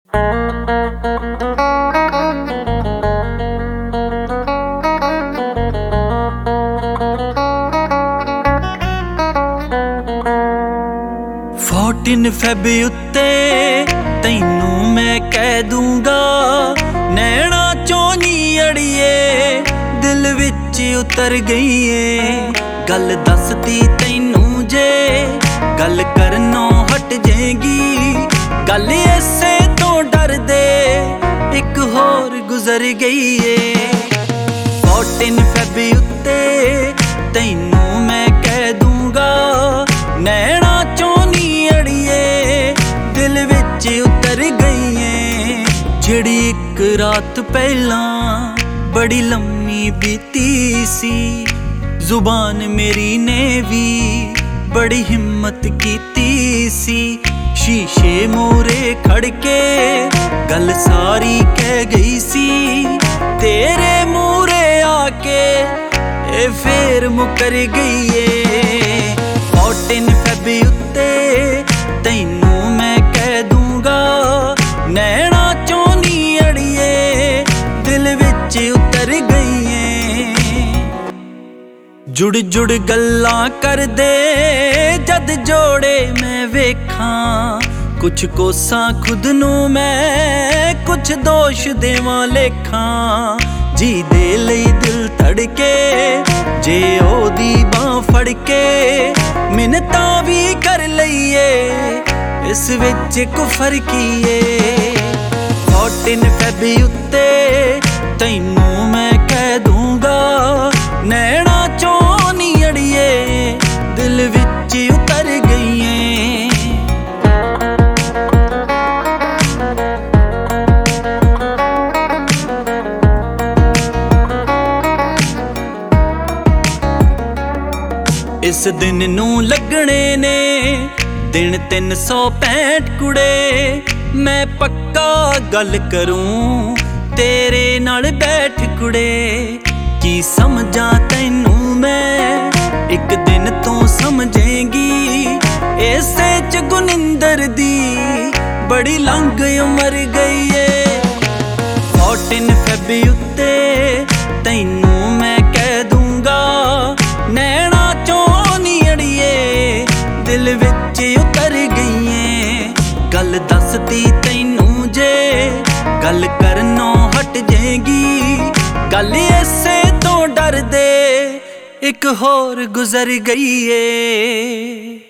14 Feb ਉੱਤੇ ਤੈਨੂੰ ਮੈਂ ਕਹਿ ਦੂੰਗਾ, ਨੈਣਾ ਚੋਂ ਨੀ ਅੜੀਏ ਦਿਲ ਵਿੱਚ ਉਤਰ ਗਈ ਏ। ਗੱਲ ਦੱਸਦੀ ਤੈਨੂੰ ਜੇ ਗੱਲ ਕਰਨੋਂ ਹਟ ਜਾਏਗੀ, ਗੱਲ ਇਸੇ ਤੋਂ ਡਰਦੇ ਇੱਕ ਹੋਰ ਗੁਜ਼ਰ ਗਈ ਏ। 14 ਫੈਬ ਉੱਤੇ ਤੈਨੂੰ ਮੈਂ ਕਹਿ ਦੂੰਗਾ, ਨੈਣਾ ਚੋਂ ਨੀ ਅੜੀਏ ਦਿਲ ਵਿੱਚ ਉਤਰ ਗਈ ਏ। ਜਿਹੜੀ ਇੱਕ ਰਾਤ ਪਹਿਲਾਂ ਬੜੀ ਲੰਮੀ ਬੀਤੀ ਸੀ, ਜ਼ੁਬਾਨ ਮੇਰੀ ਨੇ ਵੀ ਬੜੀ ਹਿੰਮਤ ਕੀਤੀ ਸੀ। ਸ਼ੀਸ਼ੇ ਮੂਹਰੇ ਖੜ ਕੇ ਗੱਲ ਸਾਰੀ ਕਹਿ ਗਈ ਸੀ, ਤੇਰੇ ਮੂਹਰੇ ਆ ਕੇ ਇਹ ਫੇਰ ਮੁਕਰ ਗਈ ਏ। 14 ਫੈਬ ਉੱਤੇ ਤੈਨੂੰ ਮੈਂ ਕਹਿ ਦੂੰਗਾ, ਨੈਣਾ ਚੋਂ ਨੀ ਅੜੀਏ ਦਿਲ ਵਿੱਚ ਉਤਰ ਗਈ ਏ। ਜੁੜ ਜੁੜ ਗੱਲਾਂ ਕਰਦੇ ਜਦ ਜੋੜੇ ਮੈਂ ਵੇਖਾਂ, ਕੁਛ ਕੋਸਾਂ ਖੁਦ ਨੂੰ ਮੈਂ ਕੁਛ ਦੋਸ਼ ਦੇਵਾਂ ਲੇਖਾਂ। ਜੀ ਦੇ ਲਈ ਦਿਲ ਧੜਕੇ ਜੇ ਉਹਦੀ ਬਾਂਹ ਫੜ ਕੇ ਮਿੰਨਤਾਂ ਵੀ ਕਰ ਲਈਏ, ਇਸ ਵਿੱਚ ਕੁਫਰ ਕੀ ਏ। 14 ਫੈਬ ਉੱਤੇ ਤੈਨੂੰ ਮੈਂ ਕਹਿ ਦੂੰਗਾ, ਨੈਣਾ ਚੋਂ ਨੀ ਅੜੀਏ ਦਿਲ ਵਿੱਚ ਉਤਰ ਗਈ ਏ। ਇਸ ਦਿਨ ਨੂੰ ਲੱਗਣੇ ਨੇ ਦਿਨ 365 ਕੁੜੇ, ਮੈਂ ਪੱਕਾ ਗੱਲ ਕਰੂੰ ਤੇਰੇ ਨਾਲ ਬੈਠ ਕੁੜੇ। ਕੀ ਸਮਝਾਂ ਤੈਨੂੰ ਮੈਂ ਇੱਕ ਦਿਨ ਤੂੰ ਸਮਝੇਂਗੀ, ਇਸੇ ਚ ਗੁਨਿੰਦਰ ਦੀ ਬੜੀ ਲੰਘ ਉਮਰ ਗਈ ਏ। 14 ਫੈਬ ਉੱਤੇ ਤੈਨੂੰ ਮੈਂ ਕਹਿ ਦੂੰਗਾ, ਨੈਣਾ ਚੋਂ ਨੀ ਅੜੀਏ ਦਿਲ ਵਿੱਚ ਉਤਰ ਗਈ ਏ। ਗੱਲ ਦੱਸਦੀ ਤੈਨੂੰ ਜੇ ਗੱਲ ਕਰਨੋਂ ਹਟ ਜਾਏਗੀ, ਗੱਲ ਇਸੇ ਤੋਂ ਡਰਦੇ ਇੱਕ ਹੋਰ ਗੁਜ਼ਰ ਗਈ ਏ।